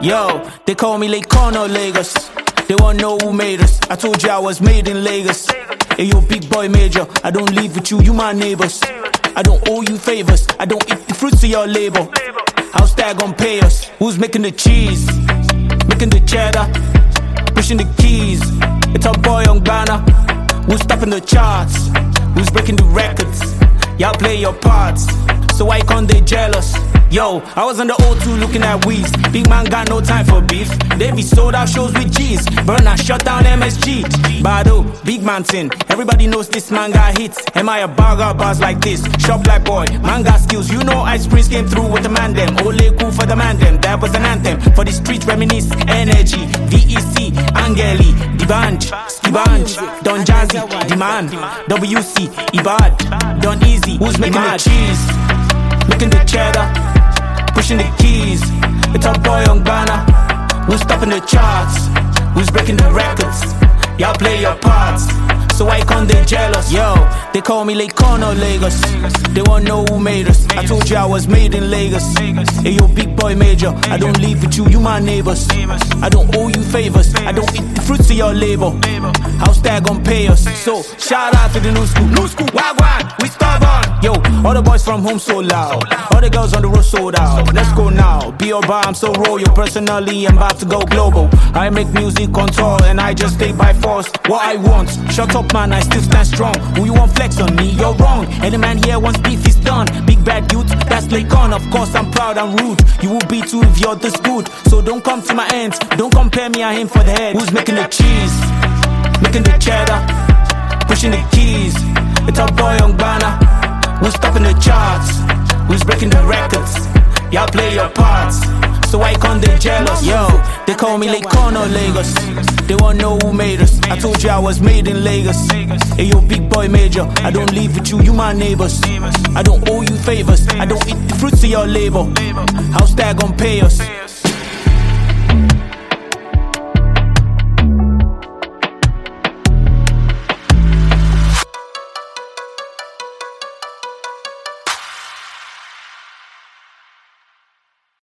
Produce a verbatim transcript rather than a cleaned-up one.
Yo, they call me Lake Corner, Lagos. They wanna know who made us. I told you I was made in Lagos. Hey, yo, big boy major. I don't live with you, you my neighbors. I don't owe you favors. I don't eat the fruits of your labor. How's that gonna pay us? Who's making the cheese? Making the cheddar? Pushing the keys? It's our boy Young Banner. Who's stopping the charts? Who's breaking the records? Y'all play your parts, so why can't they jealous? Yo, I was on the O two looking at Weez. Big man got no time for beef. They be sold out shows with G's. Burn I shut down M S G. Bado, big man thing. Everybody knows this man got hits. Am I a bar bars like this? Shop like boy, man got skills. You know Ice Prince came through with the man them. Ole cool for the man them. That was an anthem for the streets, reminisce. Energy, V E C, Angeli, Dibanj, Skibanj, Don Jazzy, Demand, W C, Ibad, Don Easy. Who's making the cheese? Making the cheddar? Pushing the keys, it's our boy Young Banner. Who's stopping the charts? Who's breaking the records? Y'all play your parts, so why can't they jealous? Yo, they call me Lake Corner, Lagos. They wanna know who made us. I told you I was made in Lagos. Hey, yo, big boy major. I don't live with you, you my neighbors. I don't owe you favors. I don't eat the fruits of your labor. How's that gonna pay us? So, shout out to the new school. New school, wagwan, we stubborn. Yo, all the boys from home so loud. All the girls on the road sold out. Let's go now. Be your bar, I'm so royal. Personally, I'm about to go global. I make music on tour and I just take by force what I want. Shut up, man, I still stand strong. Who you want flex on me? You're wrong. Any man here wants beef is done. Big bad youth, that's Lake on. Of course, I'm proud and rude. You will be too if you're this good. So don't come to my ends. Don't compare me and him for the head. Who's making the cheese? Making the cheddar? Pushing the keys? It's our boy Young Banner. Who's stopping the charts? Who's breaking the records? Y'all play your parts, so why can't they jealous? Yo, they call me Lake Corner, Lagos. They wanna know who made us. I told you I was made in Lagos. Hey, yo, big boy major. I don't live with you, you my neighbors. I don't owe you favors. I don't eat the fruits of your labor. How's that gonna pay us?